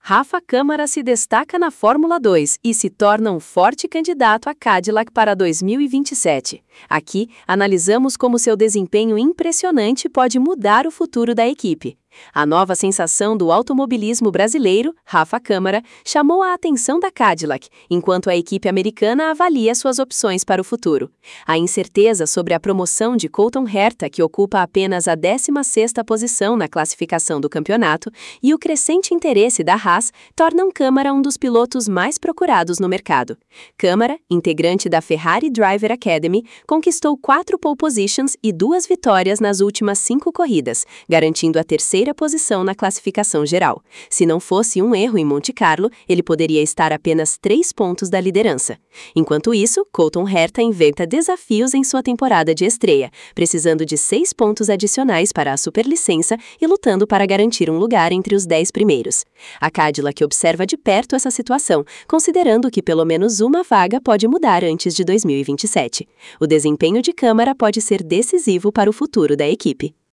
Rafa Câmara se destaca na Fórmula 2 e se torna um forte candidato à Cadillac para 2027. Aqui, analisamos como seu desempenho impressionante pode mudar o futuro da equipe. A nova sensação do automobilismo brasileiro, Rafa Câmara, chamou a atenção da Cadillac, enquanto a equipe americana avalia suas opções para o futuro. A incerteza sobre a promoção de Colton Herta, que ocupa apenas a 16ª posição na classificação do campeonato, e o crescente interesse da Haas tornam Câmara um dos pilotos mais procurados no mercado. Câmara, integrante da Ferrari Driver Academy, conquistou 4 pole positions e 2 vitórias nas últimas 5 corridas, garantindo a terceira posição na classificação geral. Se não fosse um erro em Monte Carlo, ele poderia estar a apenas 3 pontos da liderança. Enquanto isso, Colton Herta inventa desafios em sua temporada de estreia, precisando de 6 pontos adicionais para a superlicença e lutando para garantir um lugar entre os 10 primeiros. A Cadillac observa de perto essa situação, considerando que pelo menos uma vaga pode mudar antes de 2027. O desempenho de Câmara pode ser decisivo para o futuro da equipe.